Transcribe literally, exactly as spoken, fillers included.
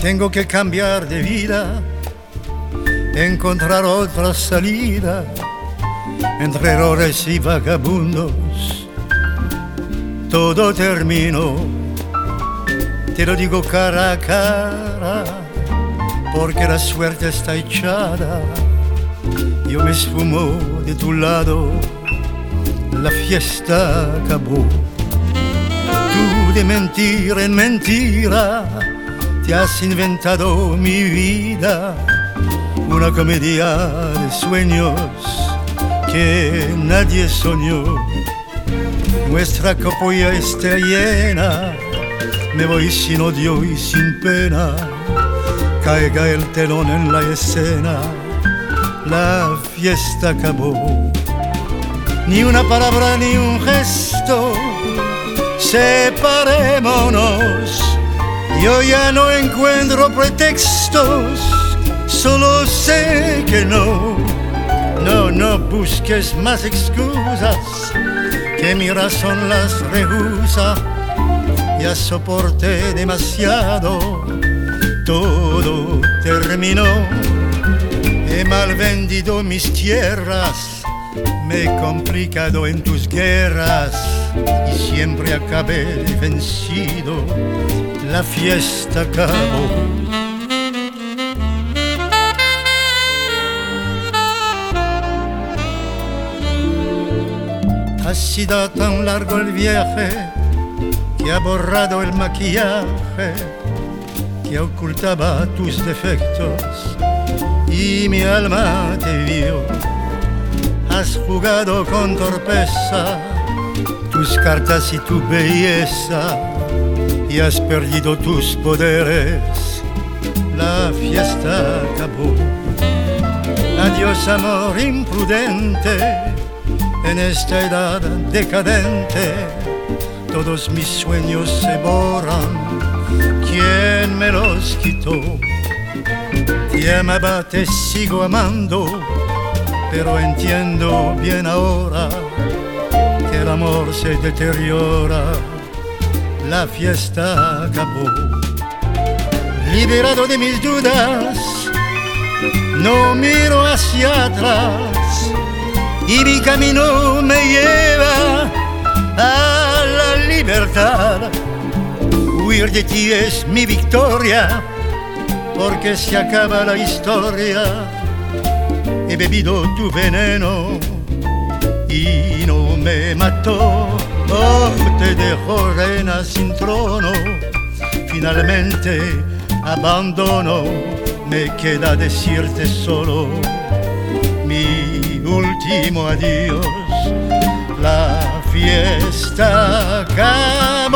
Tengo que cambiar de vida, encontrar otra salida. Entre errores y vagabundos todo terminó. Te lo digo cara a cara, porque la suerte está echada. Yo me esfumo de tu lado, la fiesta acabó. Tú de mentira en mentira te has inventado mi vida, una comedia de sueños que nadie soñó. Nuestra copa ya está llena, me voy sin odio y sin pena. Caiga el telón en la escena, la fiesta acabó. Ni una palabra ni un gesto, separémonos. Yo ya no encuentro pretextos, solo sé que no. No, no busques más excusas, que mi razón las rehúsa. Ya soporté demasiado, todo terminó. He mal vendido mis tierras, me he complicado en tus guerras y siempre acabé vencido. La fiesta acabó. Ha sido tan largo el viaje que ha borrado el maquillaje que ocultaba tus defectos y mi alma te vio. Has jugado con torpeza tus cartas y tu belleza y has perdido tus poderes. La fiesta acabó. Adiós amor imprudente, en esta edad decadente todos mis sueños se borran. ¿Quién me los quitó? Te amaba, te sigo amando, pero entiendo bien ahora que el amor se deteriora. La fiesta acabó. Liberado de mis dudas, no miro hacia atrás y mi camino me lleva a la libertad. Huir de ti es mi victoria, porque se acaba la historia. He bebido tu veneno y no me mató. Oh, te dejo reina sin trono, finalmente abandono. Me queda decirte solo mi último adiós. La fiesta acaba.